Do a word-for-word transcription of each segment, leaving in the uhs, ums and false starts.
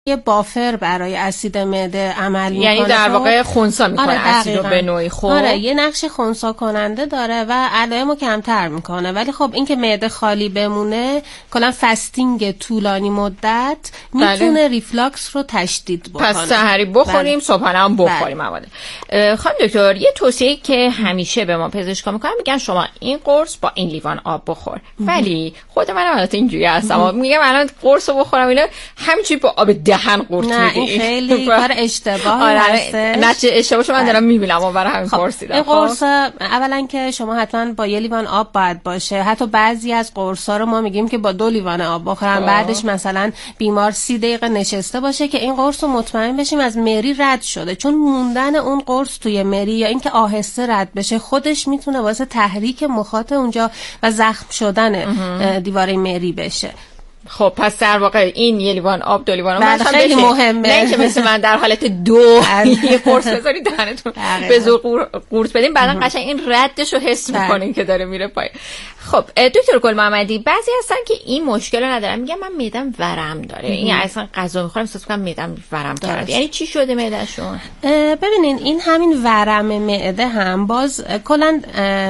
یه بافر برای اسید معده عمل میکنه، یعنی در واقع خنثی میکنه. آره اسید رو به نوعی. خب آره یه نقش خنثی کننده داره و علائمو کمتر میکنه، ولی خب این که معده خالی بمونه کلا فستینگ طولانی مدت میتونه بله. ریفلاکس رو تشدید بکنه. پس سحری بخوریم، بله. صبحانه هم بخوریم. بله. خانم دکتر یه توصیه که همیشه به ما پزشکا میکنن، میگن شما این قرص با این لیوان آب بخور. ولی خود من البته اینجوری هستم، میگم الان قرصو بخورم اینا همینجوری با آب دهن قورت میدی. نه این خیلی کار اشتباهی آره هست. نه چه اشتباهشو من دارم میبینم و برای همین پرسیدم. این قرص اولا که شما حتما با یه لیوان آب باید باشه. حتی بعضی از قرصا رو ما میگیم که با دو لیوان آب بخورن، بعدش مثلا بیمار سی دقیقه نشسته باشه که این قرص رو مطمئن بشیم از مری رد شده، چون موندن اون قرص توی مری یا اینکه آهسته رد بشه خودش میتونه واسه تحریک مخاط اونجا و زخم شدن دیواره مری بشه. خب پس در واقع این یه لیوان آب دو لیوان آب خیلی بشه. مهمه، نه که مثل من در حالت دو یه قرص بذاری دهنتون به زور قورت بدین بعدا قشنگ این ردش رو حس میکنین که داره میره پایین. خب دکتر گل محمدی بعضی هستن که این مشکل رو ندارن، میگن من معدم ورم داره، این اصلا غذا میخورم احساس میکنم معدم ورم کرده. یعنی چی شده معدهشون؟ ببینین این همین ورم معده هم باز کلا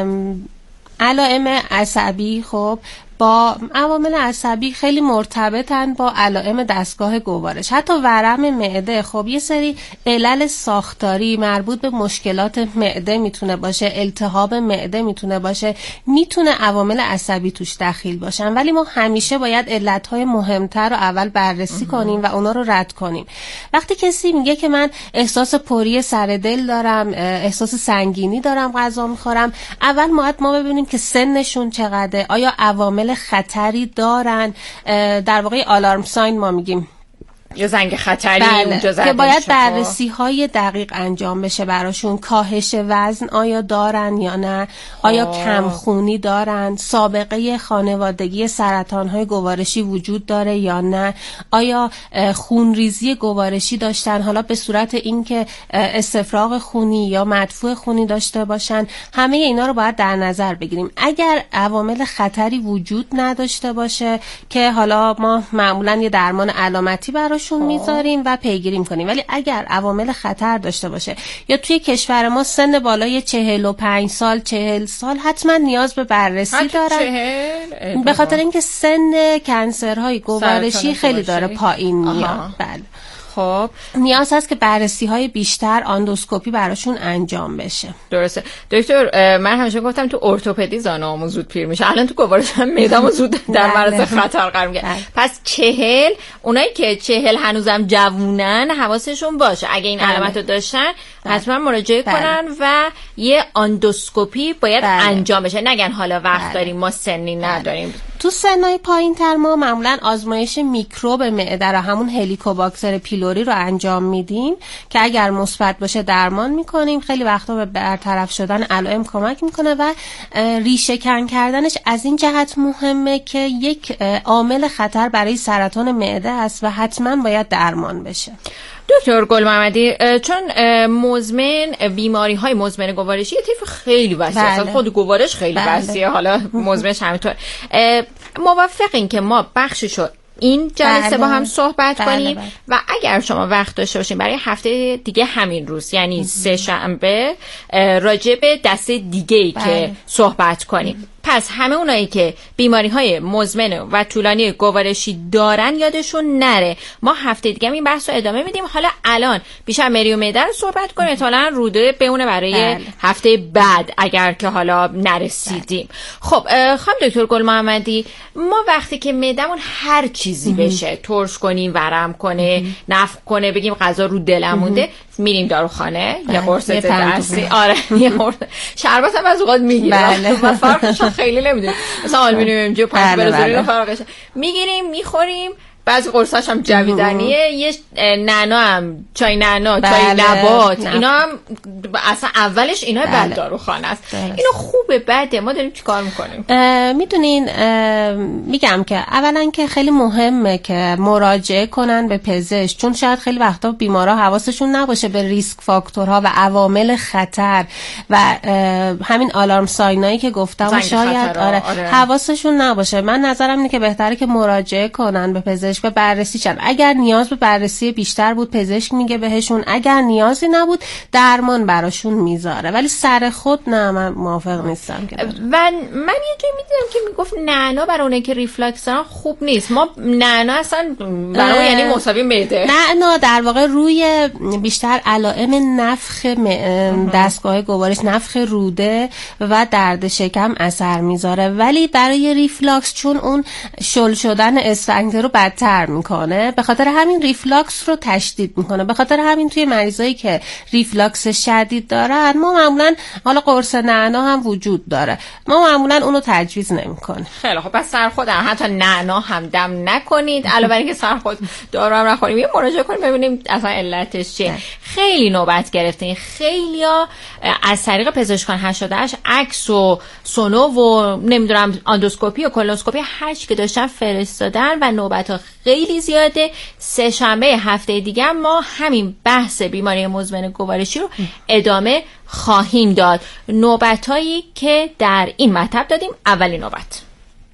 علائم عصبی خب با عوامل عصبی خیلی مرتبطن با علائم دستگاه گوارش. حتی ورم معده خب یه سری علل ساختاری مربوط به مشکلات معده میتونه باشه، التهاب معده میتونه باشه، میتونه عوامل عصبی توش دخیل باشن، ولی ما همیشه باید علتهای مهمتر رو اول بررسی کنیم و اونا رو رد کنیم. وقتی کسی میگه که من احساس پری سر دل دارم، احساس سنگینی دارم غذا میخورم، اول باید ما ببینیم که سنشون چقدره، آیا عوامل خطری دارن، در واقع آلارم ساین ما میگیم یا زنگ خطری بله. اونجا زده که باید بررسی های دقیق انجام بشه براشون. کاهش وزن آیا دارن یا نه، آیا کمخونی دارن، سابقه خانوادگی سرطان های گوارشی وجود داره یا نه، آیا خونریزی گوارشی داشتن حالا به صورت اینکه استفراغ خونی یا مدفوع خونی داشته باشن. همه اینا رو باید در نظر بگیریم. اگر عوامل خطری وجود نداشته باشه که حالا ما معمولا یه درمان علامتی براش شون میذاریم و پیگیری میکنیم، ولی اگر عوامل خطر داشته باشه یا توی کشور ما سن بالای چهل و پنج سال چهل سال حتما نیاز به بررسی دارن، به خاطر اینکه سن کنسرهای گوارشی خیلی داره پایین میاد. بله خب نیاز هست که بررسی های بیشتر اندوسکوپی براشون انجام بشه. درسته دکتر، من همیشه گفتم تو ارتوپدی زانوامون زود پیر میشه، الان تو گوارش هم معده‌مو زود در معرض خطر قرار میگیره. پس چهل اونایی که چهل هنوزم جوونن حواسشون باشه اگه این علامتو داشتن حتما مراجعه بله. کنن و یه اندوسکوپی باید بله. انجام بشه، نگن حالا وقت بله. داریم ما سنی نداریم. بله. تو سنای پایین تر ما معمولا آزمایش میکروب معده را همون هلیکوباکتر پیلوری رو انجام میدیم که اگر مثبت باشه درمان میکنیم. خیلی وقتا به برطرف شدن علائم کمک میکنه و ریشه کن کردنش از این جهت مهمه که یک عامل خطر برای سرطان معده است و حتما باید درمان بشه. دکتر گل محمدی، چون مزمن بیماری های مزمن گوارشی یه طیف خیلی وسیع است، بله. خود گوارش خیلی بله. وسیعه، حالا مزمنش همینطور. موافقین که ما بخششو این جلسه بله. با هم صحبت بله کنیم بله. و اگر شما وقت داشته باشین برای هفته دیگه همین روز یعنی سه شنبه راجع به دسته دیگه‌ای بله. که صحبت کنیم. پس همه اونایی که بیماری های مزمن و طولانی گوارشی دارن یادشون نره. ما هفته دیگه این بحث رو ادامه میدیم. حالا الان بیشتر مری و معده رو صحبت کنیم، احتمالاً روده بمونه برای بله. هفته بعد اگر که حالا نرسیدیم. بله. خب خانم دکتر گل محمدی، ما وقتی که معدمون هر چیزی بشه ترش کنیم، ورم کنه، نفخ کنه، بگیم غذا رو دلم مونده، میریم داروخانه یا قرص دستی، آره یه قرص شربت هم از اوقات میگیریم بله. و فرقش خیلی نمیدونیم، مثلا آلومینیوم جو پنج برزوری فرقش میگیریم میخوریم. بعضی قرصاش هم جویدنیه، یه نعنا هم چای نعنا بله. چای نبات نب... اینا هم اصلا اولش اینا بله. بعد داروخانه است. اینا خوبه بده، ما داریم چیکار میکنیم؟ میدونین میگم که اولا که خیلی مهمه که مراجعه کنن به پزشک، چون شاید خیلی وقتا بیمارا حواسشون نباشه به ریسک فاکتورها و عوامل خطر و همین آلارم ساینایی که گفتم شاید آره, آره حواسشون نباشه. من نظرم اینه که بهتره که مراجعه کنن به پزشک پزشک به بررسی شن. اگر نیاز به بررسی بیشتر بود پزشک میگه بهشون، اگر نیازی نبود درمان براشون میذاره. ولی سر خود نه، من موافق نیستم که و من یه جایی میدیدم که میگفت نعنا برای اونه که ریفلاکس دارن خوب نیست. ما نعنا اصلا برای یعنی مساوی معده. نعنا در واقع روی بیشتر علائم نفخ دستگاه گوارش، نفخ روده و درد شکم اثر میذاره. ولی برای ریفلاکس چون اون شل شدن اسفنکتر رو بدتر میکنه، به خاطر همین ریفلاکس رو تشدید میکنه. به خاطر همین توی مریضایی که ریفلاکس شدید دارن ما معمولا، حالا قرص نعنا هم وجود داره، ما معمولا اونو تجویز نمیکنه. خیلی خب، پس سرخود هم حتی نعنا هم دم نکنید، علاوه بر اینکه سرخود دارو هم نخوریم، یه مراجعه کنیم ببینیم اصلا علتش چیه. خیلی نوبت گرفتین، خیلیا از طریق پزشکان هشتاد و هشت عکس و سونو و نمیدونم اندوسکوپی و کولونوسکوپی هر چی که داشتن فرستادن و نوبت‌ها خیلی زیاده. سه شنبه هفته دیگه ما همین بحث بیماری مزمن گوارشی رو ادامه خواهیم داد. نوبتایی که در این مطلب دادیم. اولین نوبت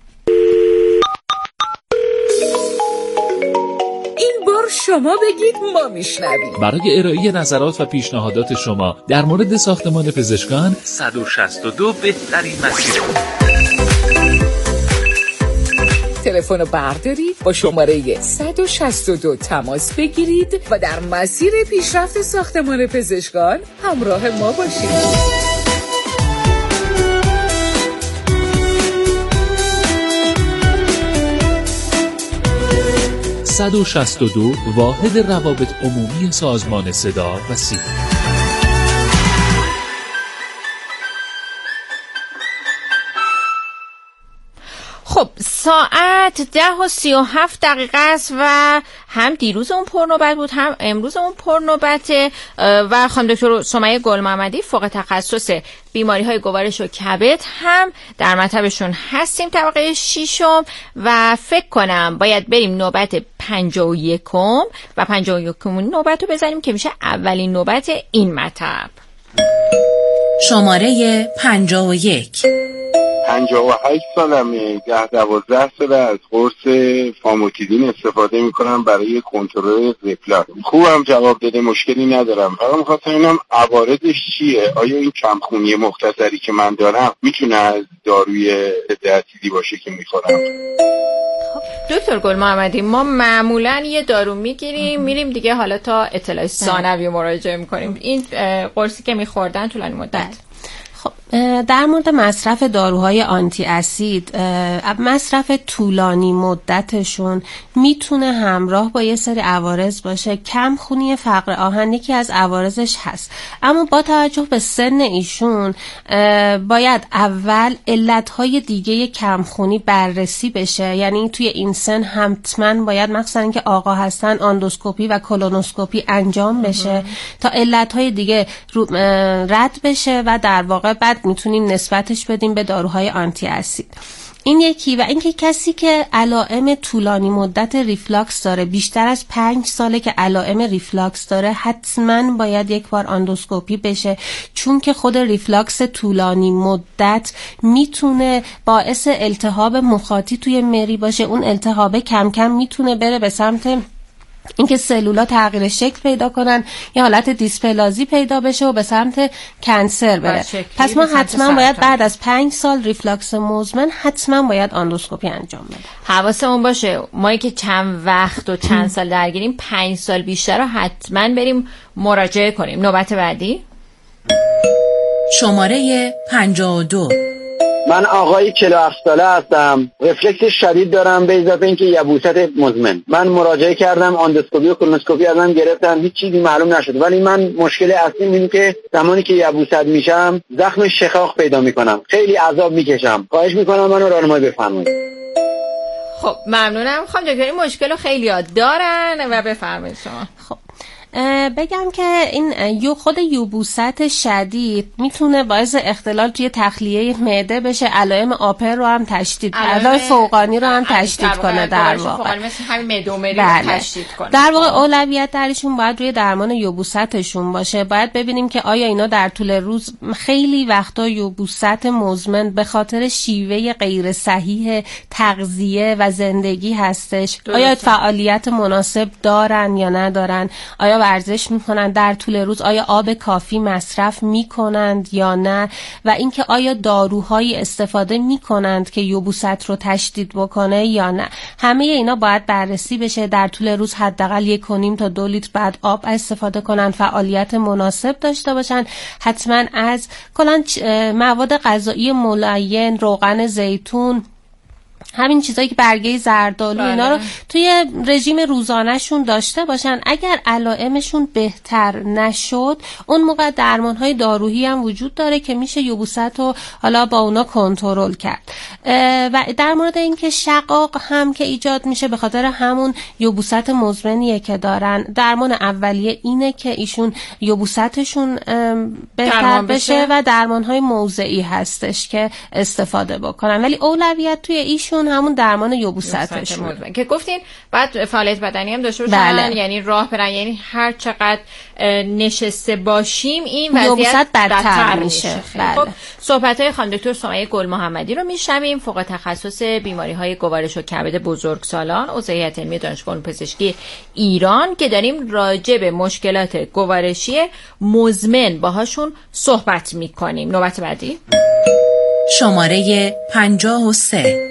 این بار شما بگید ما میشنویم. برای ارائه نظرات و پیشنهادات شما در مورد ساختمان پزشکان صد و شصت و دو بهترین مسیر. تلفن رو بردارید، با شماره صد و شصت و دو تماس بگیرید و در مسیر پیشرفت ساختمان پزشکان همراه ما باشید. صد و شصت و دو واحد روابط عمومی سازمان صدا و سیما. خب ساعت ده و سی و هفت دقیقه است و هم دیروز اون پرنوبت بود هم امروز اون پرنوبته و خانم دکتر سمیه گل محمدی فوق تخصص بیماری های گوارش و کبد هم در مطبشون هستیم طبقه ششم و فکر کنم باید بریم نوبت پنجاه و یکم و پنجاه و یکم نوبت رو بزنیم که میشه اولین نوبت این مطب. شماره پنجاه و یک. پنجاه و هشت سالمه، ده دوازده ساله از قرص فاموتیدین استفاده میکنم برای کنترل ریفلاکس. خوبم جواب داده، مشکلی ندارم. فقط میخواستم ببینم عوارضش چیه؟ آیا این کمخونی مختصری که من دارم میتونه از داروی ضد باشه که میخورم؟ دکتر گل محمدی ما معمولا یه دارو میگیریم میریم دیگه، حالا تا اطلاع ثانوی مراجعه میکنیم. این قرصی که میخوردن طولانی مدت. خب در مورد مصرف داروهای آنتی اسید، مصرف طولانی مدتشون میتونه همراه با یه سری عوارض باشه. کم خونی فقر آهن یکی از عوارضش هست، اما با توجه به سن ایشون باید اول علتهای دیگه کم خونی بررسی بشه. یعنی توی این سن حتما باید مخصوصا اینکه آقا هستن اندوسکوپی و کولونوسکوپی انجام بشه تا علتهای دیگه رد بشه و در واقع بعد میتونیم نسبتش بدیم به داروهای آنتی اسید. این یکی. و اینکه کسی که علائم طولانی مدت ریفلاکس داره، بیشتر از پنج ساله که علائم ریفلاکس داره، حتما باید یک بار اندوسکوپی بشه، چون که خود ریفلاکس طولانی مدت میتونه باعث التهاب مخاطی توی مری باشه. اون التهاب کم کم میتونه بره به سمت اینکه سلولا تغییر شکل پیدا کنن یا حالت دیسپلازی پیدا بشه و به سمت کنسر بره. پس ما حتما باید بعد از پنج سال ریفلاکس مزمن حتما باید اندوسکوپی انجام بدیم. حواسمون باشه ما که چند وقت و چند سال درگیریم، پنج سال بیشتر رو حتما بریم مراجعه کنیم. نوبت بعدی شماره پنجاه و دو. من آقای چهل و هفت ساله هستم، رفلکس شدید دارم به اضافه اینکه یبوست مزمن. من مراجعه کردم، اندوسکوپی و کولونوسکوپی ازم گرفتن، هیچ چیزی معلوم نشد. ولی من مشکل اصلیم اینه که زمانی که یبوست میشم زخم شقاق پیدا میکنم، خیلی عذاب میکشم. خواهش میکنم منو راهنمایی بفرمایید. خب ممنونم خانم دکتر. این مشکل رو خیلی ها دارن و بفرمایید شما. خب بگم که این یو خود یبوست شدید میتونه باعث اختلال توی تخلیه معده بشه، علائم آپر رو هم تشدید، علائم فوقانی رو هم تشدید کنه در واقع. مثل همین معده رو تشدید کنه. در واقع اولویت درشون باید روی درمان یبوستشون باشه. باید ببینیم که آیا اینا در طول روز، خیلی وقتا یبوست مزمن به خاطر شیوه غیر صحیح تغذیه و زندگی هستش. آیا فعالیت مناسب دارن یا ندارن؟ آیا ورزش میکنن در طول روز؟ آیا آب کافی مصرف میکنند یا نه؟ و اینکه آیا داروهایی استفاده میکنند که یبوست رو تشدید بکنه یا نه؟ همه اینا باید بررسی بشه. در طول روز حداقل یک و نیم تا دو لیتر بعد آب استفاده کنن، فعالیت مناسب داشته باشن، حتما از کلا مواد غذایی ملاین، روغن زیتون، همین چیزایی که برگه زردآلو اینا رو توی رژیم روزانه‌شون داشته باشن. اگر علائمشون بهتر نشد، اون موقع درمان‌های دارویی هم وجود داره که میشه یبوست رو حالا با اونا کنترل کرد. و در مورد اینکه شقاق هم که ایجاد میشه به خاطر همون یبوست مزمنیه که دارن، درمان اولیه اینه که ایشون یبوستشون بهتر بشه و درمان‌های موضعی هستش که استفاده بکنن، ولی اولویت توی ایشون همون درمان یبوستشون که گفتین. بعد فعالیت بدنی هم داشته باشن، بله. یعنی راه برن، یعنی هر چقدر نشسته باشیم این وضعیت بدتر میشه. بله. خب صحبت‌های خانم دکتر سمیه گل محمدی رو میشنویم، فوق تخصص بیماری‌های گوارش و کبد بزرگسالان، عضو هیئت علمی دانشگاه علوم پزشکی ایران، که داریم راجع به مشکلات گوارشی مزمن باهاشون صحبت میکنیم. نوبت بعدی شماره پنجاه و سه.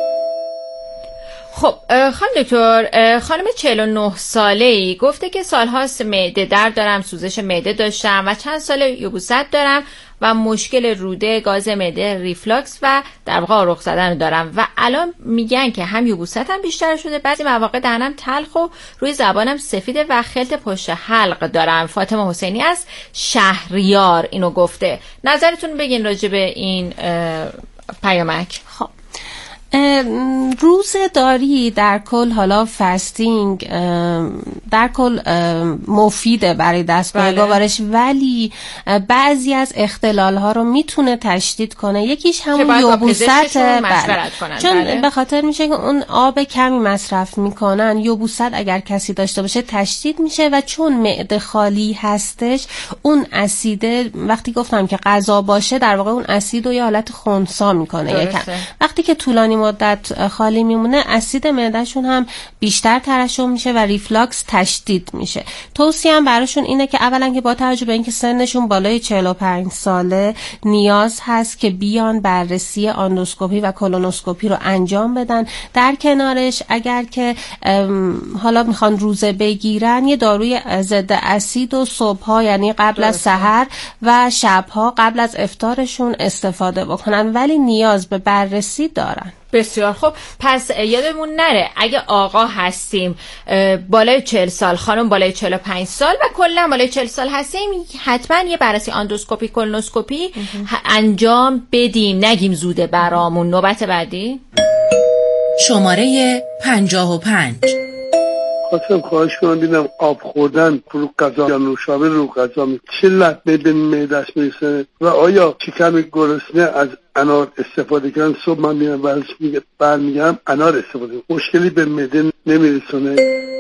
خب خانم دکتر، خانم چهل و نه ساله‌ای گفته که سالهاست معده درد دارم، سوزش معده داشتم و چند سال یبوست دارم و مشکل روده، گاز معده، ریفلاکس و در واقع آرق زدن دارم و الان میگن که هم یبوستم بیشتر شده، بعضی مواقع دهنم تلخ و روی زبانم سفیده و خلط پشت حلق دارم. فاطمه حسینی از شهریار اینو گفته. نظرتون بگین راجع به این پیامک. خب روزه‌داری در کل، حالا فستینگ در کل مفیده برای دستگاه گوارش، ولی بعضی از اختلال ها رو میتونه تشدید کنه. یکیش همون یبوست، بله. چون بله. به خاطر میشه که اون آب کمی مصرف میکنن. یبوست اگر کسی داشته باشه تشدید میشه و چون معده خالی هستش، اون اسیده وقتی گفتم که غذا باشه در واقع اون اسید رو یه حالت خنثی میکنه یکم. وقتی که طولانی مدت خالی میمونه، اسید معدهشون هم بیشتر ترشح میشه و ریفلاکس تشدید میشه. توصیه هم براشون اینه که اولا که با توجه به اینکه سنشون بالای چهل و پنج ساله، نیاز هست که بیان بررسی آندوسکوپی و کولونوسکوپی رو انجام بدن. در کنارش اگر که حالا میخوان روزه بگیرن، یه داروی ضد اسید و صبحها، یعنی قبل از سحر و شبها قبل از افطارشون استفاده بکنن، ولی نیاز به بررسی دارن. بسیار خب. پس یادمون نره اگه آقا هستیم بالای چهل سال، خانم بالای چهل و پنج سال و کلا بالای چهل سال هستیم، حتما یه بررسی آندوسکوپی، کولونوسکوپی انجام بدیم، نگیم زوده برامون. نوبت بعدی شماره پنجاه و پنج. خواستم خواهش کنم دیدم آب خوردن رو غذا یا نوشابه رو غذا چه لطمه به معده‌اش میرسه و آیا شکم گرسنه از انار استفاده کردن؟ صبح من میرم ورزش میگه برمیگردم انار استفاده، مشکلی به معده نمیرسونه؟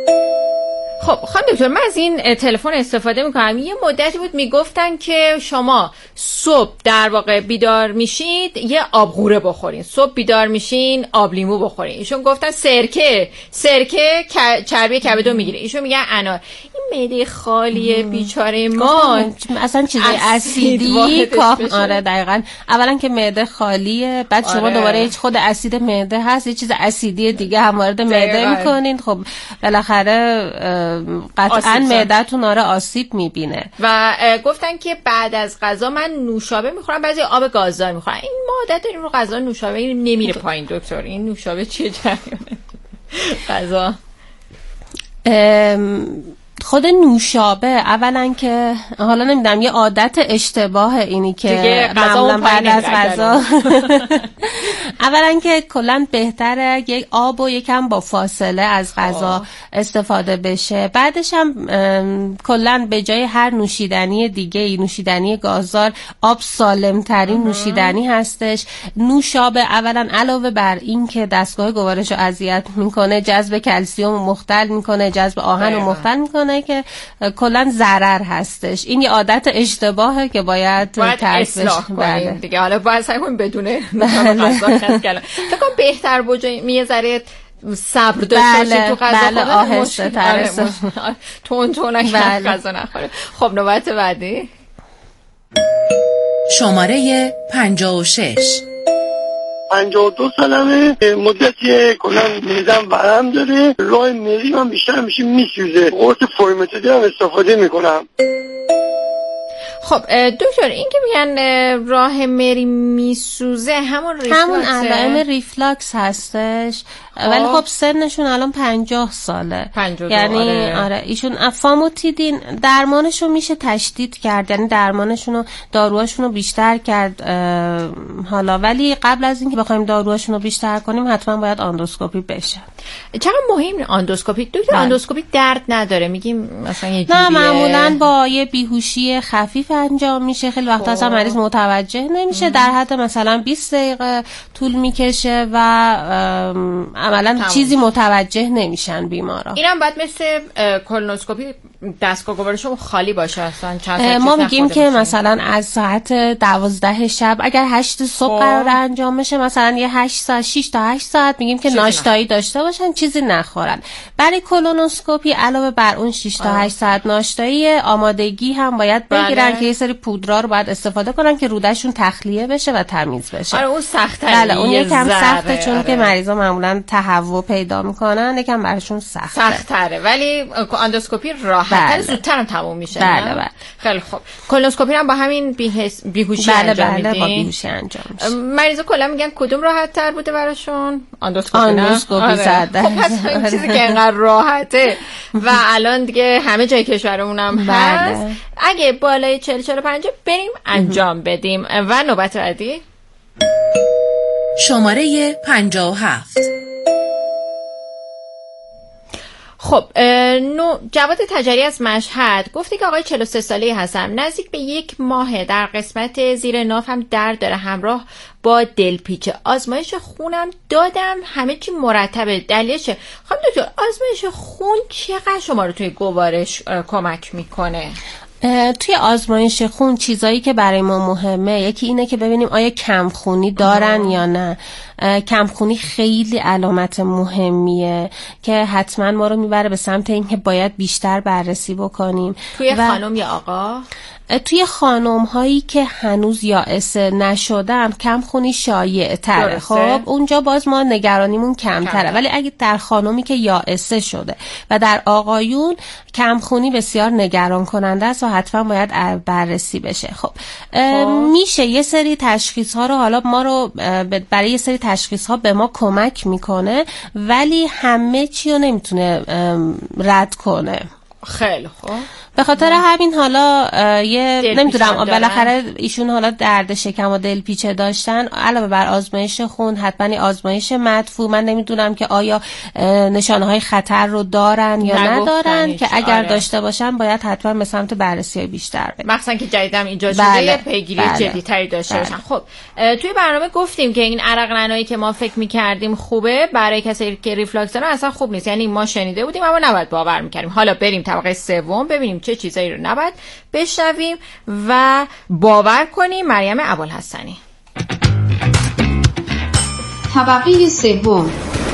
خب خانم دکتر، من از این تلفن استفاده میکنم. یه مدتی بود میگفتن که شما صبح در واقع بیدار میشید یه آبغوره بخورین، صبح بیدار میشین آب لیمو بخورین. ایشون گفتن سرکه سرکه چربی کبدو میگیره، ایشون میگن انار. این معده خالی بیچاره ما اصلا چیز اسیدی کام. آره دقیقاً. اولا که معده خالیه، بعد شما آره. دوباره خود اسید معده هست، یه چیز اسیدی دیگه هم وارد معده میکنین. خب بالاخره قطعاً معده‌تون آره آسیب میبینه. و گفتن که بعد از غذا من نوشابه میخورم، بعضی آب گازدار میخورن. این ما عادت داریم رو غذا نوشابه نمیره پایین. دکتر این نوشابه چیه جریانه؟ غذا خود نوشابه اولا که حالا نمیدونم یه عادت اشتباه اینی که معمولا بعد از غذا اولا که کلا بهتره یک آب و یکم با فاصله از غذا استفاده بشه. بعدش هم کلا به جای هر نوشیدنی دیگه نوشیدنی گازدار آب سالم ترین نوشیدنی هستش. نوشابه اولا علاوه بر این که دستگاه گوارش رو اذیت میکنه، جذب کلسیم رو مختل میکنه، جذب آهن رو مختل میکنه که کلا ضرر هستش. این یه عادت اشتباهه که باید اصلاح کنیم دیگه. حالا باید سعی کنیم بدون غذا خاص کردن. فکر کنم بهتر باشه یه ذره صبر داشته باشید تو غذا بله خوردن. آهسته تر تون تون اگه غذا نخوره. خب نوبت بعدی شماره پنجاه و شش. پنجاه و دو سالمه، مدتی کلا میزم ورم داره، راه میری من بیشتر میشه میسوزه، قرص فورمتدی هم استفاده میکنم. خب دکتر این که میگن راه مری میسوزه همون ریفلاکسه؟ همون علائم ریفلاکس هستش. ولی خب سنشون الان پنجاه ساله. پنجاه یعنی آره. آره ایشون فاموتیدین درمانشو میشه تشدید کرد، یعنی درمانشونو داروهاشونو بیشتر کرد حالا، ولی قبل از اینکه بخوایم داروهاشونو بیشتر کنیم حتما باید آندوسکوپی بشه. چقدر مهم آندوسکوپی دکتر؟ آندوسکوپی درد نداره میگیم مثلا یه نه معمولا با یه بیهوشی خفیف انجام میشه. خیلی وقتا اصلا مریض متوجه نمیشه. ام. در حد مثلا بیست دقیقه طول میکشه و عملا تمام. چیزی متوجه نمیشن بیمارا. اینم بعد مثل کولونوسکوپی دستگاه گوارشو خالی باشه اصلا چند ساعت ما میگیم که باشیم. مثلا از ساعت دوازده شب اگر هشت صبح قرار انجام بشه مثلا یه هشت ساعت شش تا هشت ساعت میگیم که ناشتایی داشته باشن، چیزی نخورن. برای کولونوسکوپی علاوه بر اون شش تا هشت ساعت ناشتایی آمادگی هم باید بگیرن که یه سری پودرا رو باید استفاده کنن که رودهشون تخلیه بشه و تمیز بشه. آره اون سخت‌تره. بله اون یکم سخته چون آره. که مریضا معمولا تهوع پیدا میکنن، یکم براشون سخته. سخت‌تره ولی اندوسکوپی راحت‌تر زودتر هم تموم میشه. بله بله. خیلی خوب. کولونوسکوپی هم با همین بیهس... بیهوشی بله انجام بله میدین؟ با بیهوشی انجام میشه. مریضا کلا میگن کدوم راحت‌تر بوده براشون؟ اندوسکوپی. اندوسکوپی صد خب پس این چیزی که اینقدر راحته و الان دیگه همه جای کشورمون هم هست. اگه بالای چهل چهل و پنج بریم انجام بدیم. و نوبت بعدی شماره پنجاه و هفت. خب نو جواد تجری از مشهد گفته که آقای چهل و سه ساله‌ای هستم، نزدیک به یک ماه در قسمت زیر ناف هم درد داره همراه با دلپیچه. آزمایش خونم دادم، همه چی مرتبه. دلیلش خانم دکتر آزمایش خون چقدر شما رو توی گوارش کمک میکنه؟ توی آزمایش خون چیزایی که برای ما مهمه یکی اینه که ببینیم آیا کمخونی دارن آه. یا نه. کمخونی خیلی علامت مهمیه که حتما ما رو میبره به سمت اینکه باید بیشتر بررسی بکنیم. توی خانم یا آقا؟ توی خانم هایی که هنوز یائسه نشدن کمخونی شایع تره. خب اونجا باز ما نگرانیمون کمتره، ولی اگه در خانمی که یائسه شده و در آقایون کمخونی بسیار نگران کننده است و حتما باید بررسی بشه. خب میشه یه سری تشخیص ها رو حالا ما رو برای یه سری تشخیص ها به ما کمک میکنه ولی همه چی رو نمیتونه رد کنه. خیلی خوب. به خاطر همین حالا یه نمیدونم بالاخره ایشون حالا درد شکم و دلپیچه داشتن، علاوه بر آزمایش خون حتما آزمایش مدفوع. من نمیدونم که آیا نشانه های خطر رو دارن یا ندارن که اگر آره. داشته باشن باید حتما به سمت بررسی بیشتر برن، مخصوصا که جدیدم ایجاد شده بله. پیگیری بله. جدی تری داشته بله. باشن. خب توی برنامه گفتیم که این عرقنایی که ما فکر می‌کردیم خوبه برای کسایی که ریفلاکس دارن اصلا خوب نیست. یعنی ما شنیده بودیم اما نباید باور می‌کردیم. حالا بریم طبقه سوم ببینیم چه چیزایی رو نباید بشنویم و باور کنیم. مریم ابوالحسنی. طبقه سوم.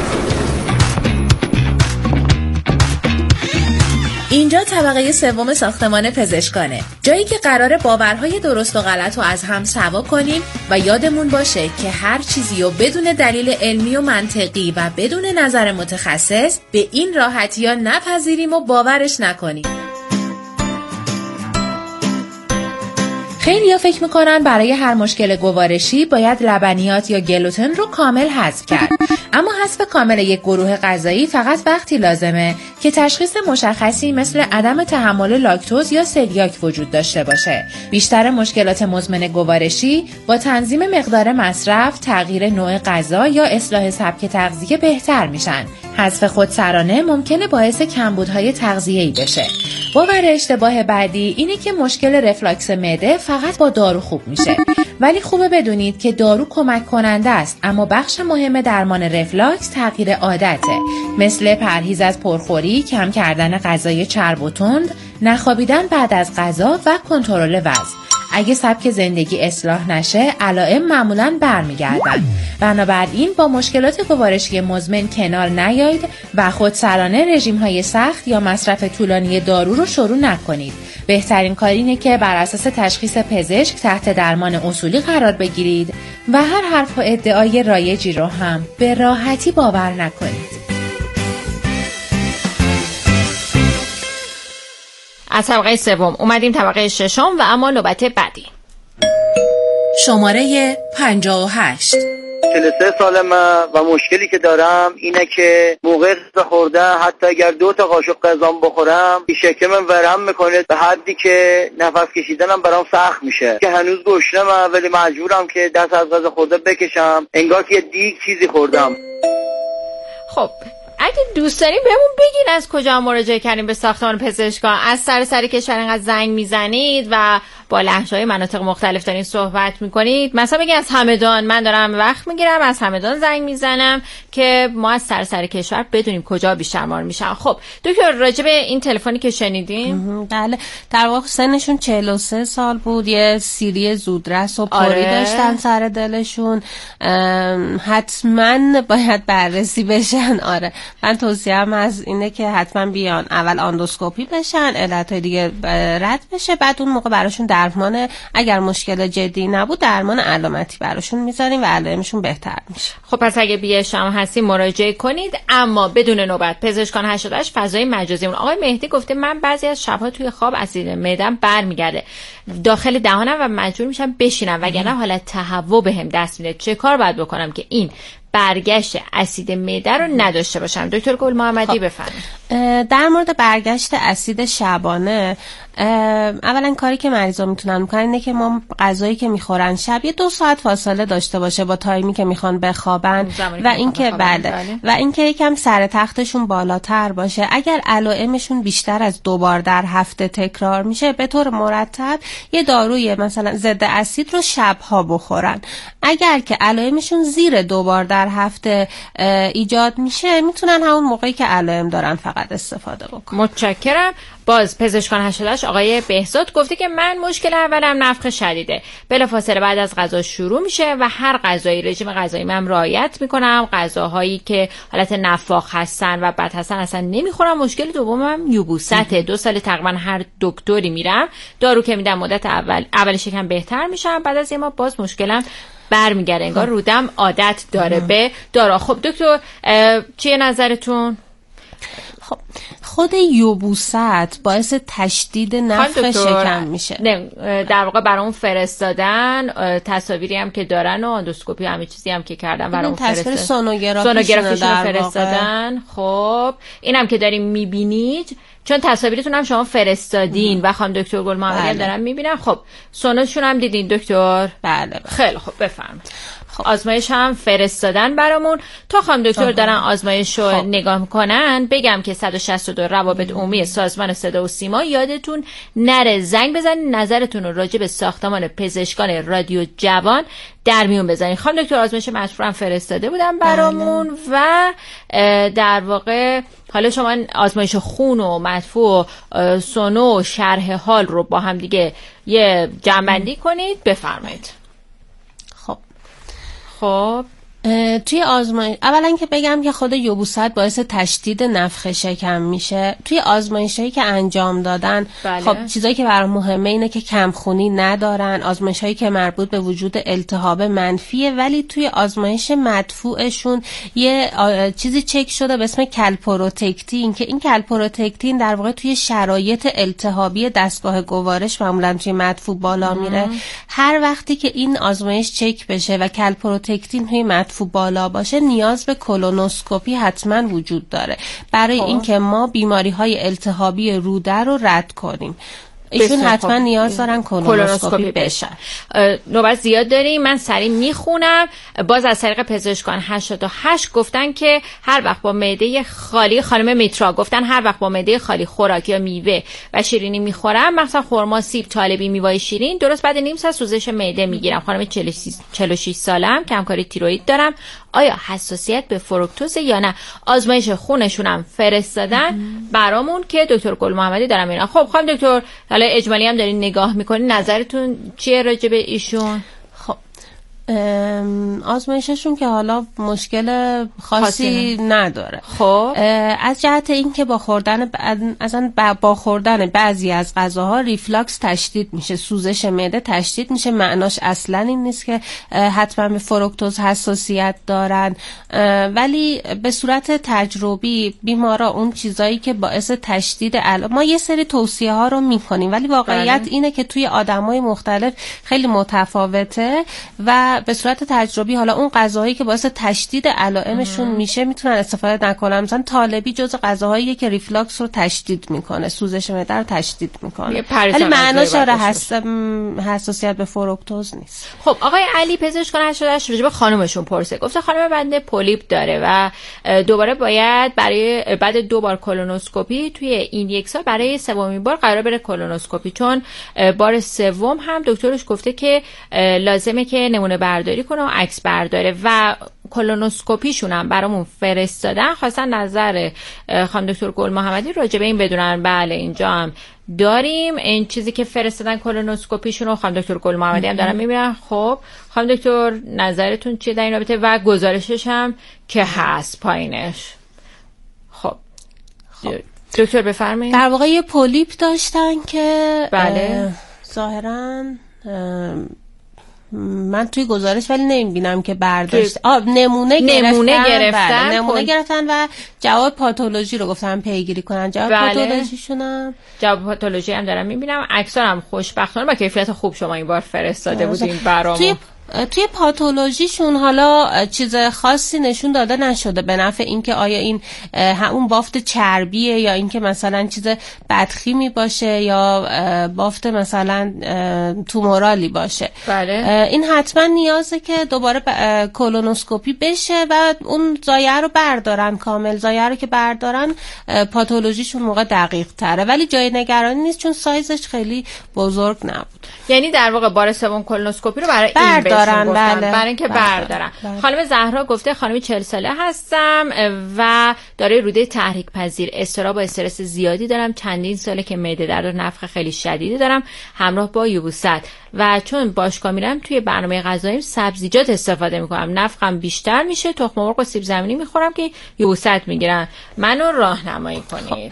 اینجا طبقه سوم ساختمان پزشکانه، جایی که قراره باورهای درست و غلط رو از هم سوا کنیم و یادمون باشه که هر چیزی رو بدون دلیل علمی و منطقی و بدون نظر متخصص به این راحتی ها نپذیریم و باورش نکنیم. خیلی‌ها فکر میکنن برای هر مشکل گوارشی باید لبنیات یا گلوتن رو کامل حذف کرد. اما حذف کامل یک گروه غذایی فقط وقتی لازمه که تشخیص مشخصی مثل عدم تحمل لاکتوز یا سلیاک وجود داشته باشه. بیشتر مشکلات مزمن گوارشی با تنظیم مقدار مصرف، تغییر نوع غذا یا اصلاح سبک تغذیه بهتر میشن. حذف خودسرانه ممکنه باعث کمبودهای تغذیه‌ای بشه. باور اشتباه بعدی اینه که مشکل رفلاکس معده فقط با دارو خوب میشه. ولی خوبه بدونید که دارو کمک کننده است، اما بخش مهم درمان رفلاکس تغییر عادته، مثل پرهیز از پرخوری، کم کردن غذای چرب و تند، نخوابیدن بعد از غذا و کنترل وزن. اگه سبک زندگی اصلاح نشه، علائم معمولاً برمیگردن. بنابراین با مشکلات گوارشی مزمن کنار نیایید و خودسرانه رژیم‌های سخت یا مصرف طولانی دارو رو شروع نکنید. بهترین کار اینه که بر اساس تشخیص پزشک تحت درمان اصولی قرار بگیرید و هر حرف و ادعای رایجی رو هم به راحتی باور نکنید. از طبقه سوم اومدیم طبقه ششم و اما نوبت بعدی. شماره پنجاه و هشت. چهل و سه سالمه و مشکلی که دارم اینه که موقع غذا خوردن حتی اگر دو تا قاشق غذام بخورم شکمم ورم میکنه به حدی که نفس کشیدنم برام سخت میشه، که هنوز گشنمم ولی مجبورم که دست از غذا خورده بکشم انگار که دیگ چیزی خوردم. خب اگه دوست دارین بهمون بگین از کجا مراجعه کردین به ساختمان پزشکان. از سر سر کشور اینقدر زنگ میزنید و با لهجه‌های مناطق مختلف دارین صحبت میکنید، مثلا بگین از همدان من دارم وقت میگیرم از همدان زنگ میزنم، که ما از سر سر کشور بدونیم کجا بیشتر مار میشن. خب دکتر راجع به این تلفنی که شنیدیم، بله در واقع سنشون چهل و سه سال بود، یه سیری زودرس و پری آره. داشتن سر دلشون، حتما باید بررسی بشن. آره من توصیهم از اینه که حتما بیان اول اندوسکوپی بشن، علتهای دیگه رد بشه، بعد اون موقع براشون درمان، اگر مشکل جدی نبود درمان علامتی براشون میذاریم و علائمشون بهتر میشه. خب پس اگه بیش هم هستی مراجعه کنید، اما بدون نوبت. پزشکان هشتاد و هشت فضای مجازی اون. آقای مهدی گفته من بعضی از شبها توی خواب اسید معده‌ام برمیگرده داخل دهانم و مجبور میشم بشینم وگرنه حالت تهوع بهم دست میده. چه کار باید بکنم که این برگشت اسید معده رو نداشته باشم؟ دکتر گل محمدی بفرمایید. در مورد برگشت اسید شبانه، اولا کاری که مریضا میتونن بکنن اینه که ما غذایی که میخورن شب یه دو ساعت فاصله داشته باشه با تایمی که میخوان بخوابن و اینکه بله, بله و اینکه یکم سر تختشون بالاتر باشه. اگر علائمشون بیشتر از دو بار در هفته تکرار میشه، به طور مرتب یه داروی مثلا ضد اسید رو شبها بخورن. اگر که علائمشون زیر دو بار در هفته ایجاد میشه، میتونن همون موقعی که علائم دارن فقط استفاده بکنن. متشکرم. باز پزشکان هشتاد و هشت آقای بهزاد گفته که من مشکل اولم نفخ شدیده، بلافاصله بعد از غذا شروع میشه و هر غذایی رژیم غذایی من رعایت میکنم، غذاهایی که حالت نفاخ هستن و بد هستن اصلا نمیخورم. مشکل دومم یبوسته، دو سال تقریبا هر دکتری میرم، دارو که میدم مدت اول اولش یکم بهتر میشم، بعد از یه ماه باز مشکلم برمیگرده، انگار رودم عادت داره به دارو. خب دکتر چیه نظرتون؟ خب خود یبوست باعث تشدید نفخ شکم میشه. نه در واقع برای اون فرستادن تصاویری هم که دارن و اندوسکوپی همه چیزی هم که کردن برای اون فرستادن، سونوگرافیشون فرستادن. خب اینم که داریم میبینید، چون تصاویرتون هم شما فرستادین و خانم دکتر گل محمدی هم دارن میبینن. خب سونوشون هم دیدین دکتر؟ بله, بله. خیلی خب بفرمایید. خب. آزمایش هم فرستادن برامون. تا خانم دکتر دارن آزمایش رو خب. نگاه میکنن، بگم که صد و شصت و دو روابط عمومی سازمان صدا و سیما، یادتون نره زنگ بزنید، نظرتون رو راجع به ساختمان پزشکان رادیو جوان در میون بزنید. خانم دکتر آزمایش مطلوب هم فرستاده بودن برامون و در واقع حالا شما آزمایش خون و مدفوع و سونو و شرح حال رو با هم دیگه یه جمع‌بندی کنید. بفرمایید. خب خب توی آزمایش اولا که بگم که خود یبوست باعث تشدید نفخ شکم میشه. توی آزمایشایی که انجام دادن بله. خب چیزایی که برام مهمه اینه که کمخونی ندارن، آزمایشایی که مربوط به وجود التهاب منفیه، ولی توی آزمایش مدفوعشون یه چیزی چک شده به اسم کلپروتکتین که این کلپروتکتین در واقع توی شرایط التهابی دستگاه گوارش معمولا توی مدفوع بالا میره. هر وقتی که این آزمایش چک بشه و کلپروتکتین توی مدفوع بالا باشه نیاز به کولونوسکوپی حتما وجود داره برای اینکه ما بیماری‌های التهابی روده رو رد کنیم. ایشون حتما نیاز دارن کولونوسکوپی بشن. نوبت زیاد داریم، من سریع میخونم. باز از طریق پزشکان هشتاد و هشت گفتن که هر وقت با معده خالی، خانم میترا گفتن هر وقت با معده خالی خوراک یا میوه و شیرینی میخورم، مثلا خرما، سیب، طالبی، میوه شیرین، درست بعد نیم ساعت سوزش معده میگیرم. خانم چهل و شش سالم، کمکاری تیروئید دارم، آیا حساسیت به فروکتوز یا نه؟ آزمایش خونشون هم فرستادن برامون که دکتر گل محمدی دارم اینا. خب خانم دکتر، حالا اجمالی هم دارین نگاه میکنین، نظرتون چیه راجع به ایشون؟ خب آزمایششون که حالا مشکل خاصی نداره. خب از جهت این که با خوردن اصلا با خوردن بعضی از غذاها ریفلاکس تشدید میشه، سوزش معده تشدید میشه. معناش اصلا این نیست که حتما به فروکتوز حساسیت دارن، ولی به صورت تجربی بیمارا اون چیزایی که باعث تشدید علا... ما یه سری توصیه ها رو میکنیم ولی واقعیت بله. اینه که توی آدمای مختلف خیلی متفاوته و به صورت تجربی حالا اون غذاهایی که باعث تشدید علائمشون میشه میتونن استفاده نکنن. مثلا طالبی جزو غذاهاییه که ریفلاکس رو تشدید میکنه، سوزش معده رو تشدید میکنه، ولی معناش داره حس... حساسیت به فروکتوز نیست. خب آقای علی پزشکان هشتاد و هشت راجع به خانومشون پرسه، گفته خانم بنده پولیپ داره و دوباره باید برای بعد دو بار کولونوسکوپی توی این یک سال برای سومین بار قرار بره کولونوسکوپی، چون بار سوم هم دکترش گفته که لازمه که نمونه برداری کنه و عکس برداره و کولونوسکوپیشون هم برامون فرستادن. خواستن نظر خانم دکتر گل محمدی راجع به این بدونن. بله اینجا هم داریم این چیزی که فرستادن کولونوسکوپیشون رو، خانم دکتر گل محمدی هم دارن میبینن. خب خانم دکتر نظرتون چیه در این رابطه و گزارشش هم که هست پایینش؟ خب خب دکتر بفرمایید. در واقع یه پولیپ داشتن که بله ظاهراً من توی گزارش ولی نمیبینم که برداشت آه نمونه گرفتن نمونه گرفتن, بله. نمونه گرفتن و جواب پاتولوژی رو گفتم پیگیری کنن. جواب بله. پاتولوژیشونم جواب پاتولوژی هم دارم میبینم. عکس‌ها هم خوشبختانه با کیفیت خوب شما این بار فرستاده بودین برامون. توی توی پاتولوژیشون حالا چیز خاصی نشون داده نشده به نفع اینکه آیا این همون بافت چربیه یا اینکه مثلا چیز بدخیمی باشه یا بافت مثلا تومورالی باشه. بله. این حتما نیازه که دوباره کولونوسکوپی بشه و اون زایه رو بردارن، کامل زایه رو که بردارن پاتولوژیشون موقع دقیق تره، ولی جای نگرانی نیست چون سایزش خیلی بزرگ نبود. یعنی در واقع بار سوم کولونوسکوپی رو برای این بردارن، بله. برای اینکه بردارن. بله. خانم زهرا گفته خانم چهل ساله هستم و داره روده تحریک پذیر، اضطراب و استرس زیادی دارم، چندین ساله که معده درد و نفخ خیلی شدیدی دارم همراه با یبوست و چون باشگاه میرم توی برنامه غذاییم سبزیجات استفاده میکنم، نفخم بیشتر میشه، تخم مرغ و سیب زمینی میخورم که یبوست میگیرن، منو راهنمایی کنید.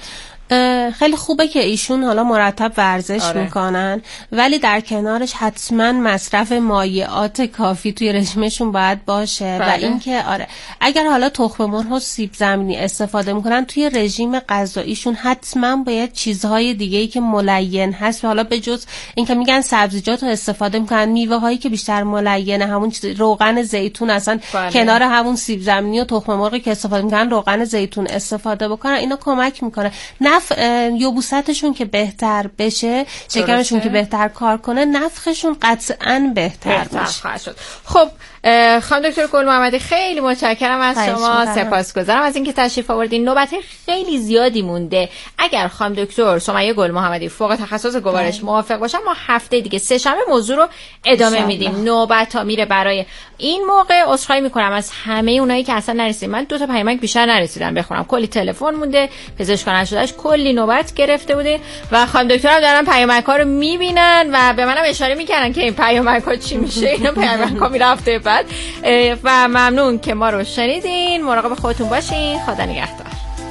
خیلی خوبه که ایشون حالا مرتب ورزش آره. میکنن ولی در کنارش حتما مصرف مایعات کافی توی رژیمشون باید باشه. بله. و اینکه آره اگر حالا تخم مرغ و سیب زمینی استفاده میکنن توی رژیم غذاییشون حتما باید چیزهای دیگه‌ای که ملین هست، حالا به جز اینکه میگن سبزیجات رو استفاده میکنن، میوه هایی که بیشتر ملینه، همون چیز روغن زیتون اصلا بله. کنار همون سیب زمینی و تخم مرغی که استفاده میکنن روغن زیتون استفاده بکنن، اینا کمک میکنه. نف یبوستشون که بهتر بشه، شکمشون که بهتر کار کنه، نفخشون قطعاً بهتر, بهتر میشه. خب خانم دکتر گل محمدی خیلی متشکرم از شما، سپاسگزارم از اینکه تشریف آوردین. نوبت خیلی زیادی مونده. اگر خانم دکتر سمیه گل محمدی فوق تخصص گوارش موافق باشن ما هفته دیگه سه شنبه موضوع رو ادامه میدیم. نوبت ها میره برای این موقع. عذرخواهی میکنم از همه اونایی که اصلا نرسیدن، من دو تا پیامک بیشتر نرسیدم بخونم، کلی تلفن مونده، پزشکان هشتادش کلی نوبت گرفته بوده و خانم دکتر هم دارن پیامک ها رو میبینن و به منم اشاره میکنن که این پیامک ها چی میشه. اینا پیامک ها میره هفته بعد. و ممنون که ما رو شنیدین. مراقب خودتون باشین. خدا نگهدار.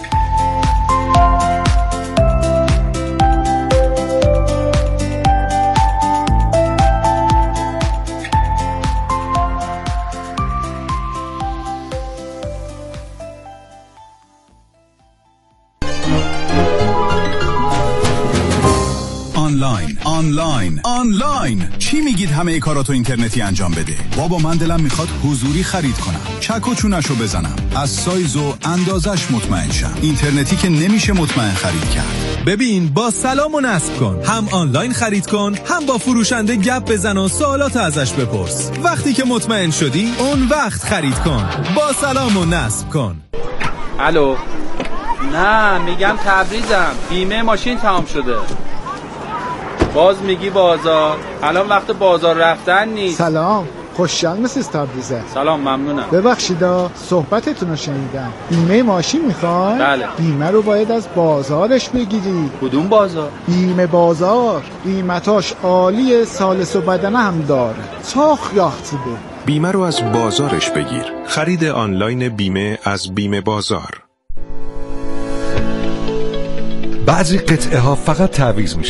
آنلاین آنلاین آنلاین چی میگید همه کاراتو اینترنتی انجام بده؟ بابا من دلم میخواد حضوری خرید کنم، چک و چونشو بزنم، از سایز و اندازش مطمئن شم. اینترنتی که نمیشه مطمئن خرید کرد. ببین با سلام و نصب کن، هم آنلاین خرید کن، هم با فروشنده گپ بزن و سوالات ازش بپرس. وقتی که مطمئن شدی اون وقت خرید کن. با سلام و نصب کن. الو، نه میگم تبریزم، بیمه ماشین تمام شده. باز میگی بازار، الان وقت بازار رفتن نیست. سلام، خوشحال مسیز تبریزه. سلام، ممنونم. ببخشیدا صحبتتون رو شنیدم. بیمه ماشین میخوای؟ بله. بیمه رو باید از بازارش بگیری. کدوم بازار؟ بیمه بازار، قیمتاش عالیه، سالس و بدنه هم داره. چاخ یاختی بود. بیمه رو از بازارش بگیر. خرید آنلاین بیمه از بیمه بازار. بعضی قطعه ها فقط تعویض میشه.